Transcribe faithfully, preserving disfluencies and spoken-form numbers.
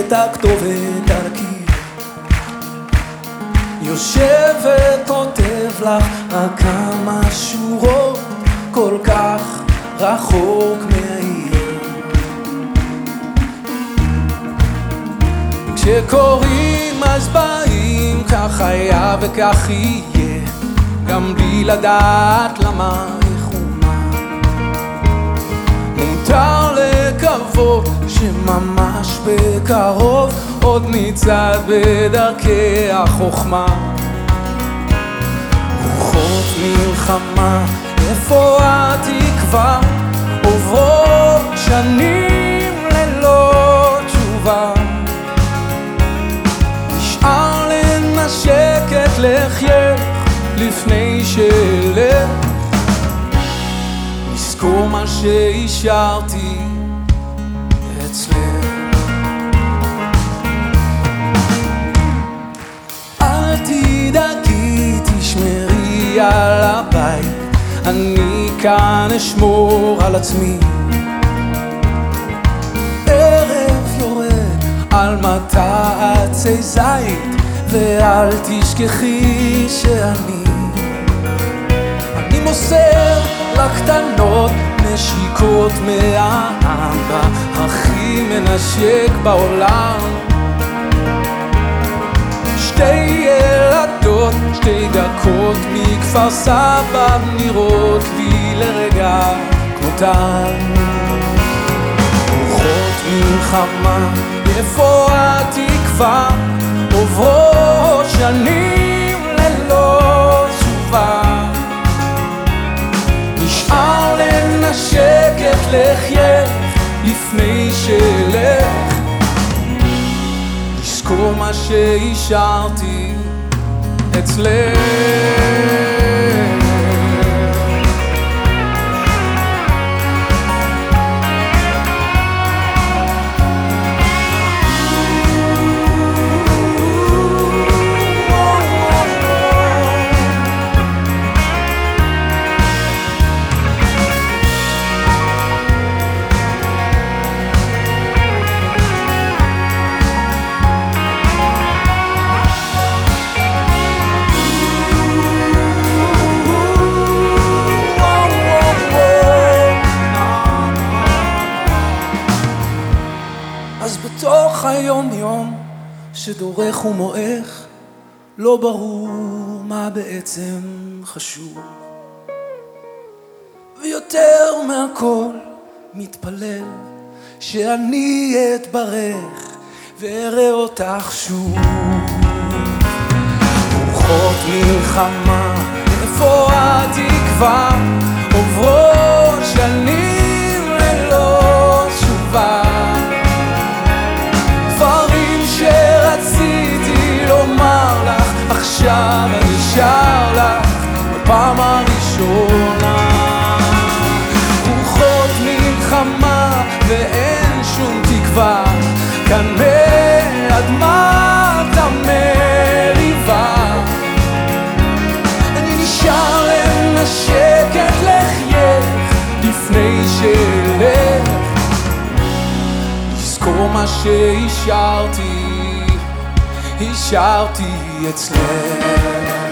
את הכתובת דרכי, יושב וכותב לך רק כמה שורות, כל כך רחוק מהעיר. כשקוראים אז באים, כך היה וכך יהיה, גם בלי לדעת למה איך ומה. מותר לקוות שממש בקרוב עוד נצעד בדרכי החוכמה. רוחות מלחמה, איפה התקווה? עוברות שנים ללא תשובה. נשאר לנשק את לחייך לפני שאלך, לזכור מה שהשארתי אצלך. אל תדאגי, תשמרי על הבית, אני כאן אשמור על עצמי. ערב יורד על מטע עצי זית, ואל תשכחי שאני אני מוסר לקטנות נשיקות מהאבא הכי מנשק בעולם. שתי ילדות, שתי דקות מכפר סבא, נראות לי לרגע כמותן. רוחות מלחמה, איפה התקווה? עוברות שנים ללא תשובה. נשאר לנשק את לחייך לפני שאלך, לזכור מה שהשארתי אצלך. אז בתוך היום יום שדורך ומועך, לא ברור מה בעצם חשוב, ויותר מהכל מתפלל שאני אתברך ואראה אותך שוב. רוחות מלחמה, איפה התקווה? עוברות שנים ללא תשובה. שרציתי לומר לך, עכשיו אני שר לך בפעם הראשונה. רוחות מלחמה ואין שום תקווה, כאן מאדמת המריבה. אני נשאר לנשק את לחייך לפני שאלך, לזכור מה שהשארתי השארתי אצלך.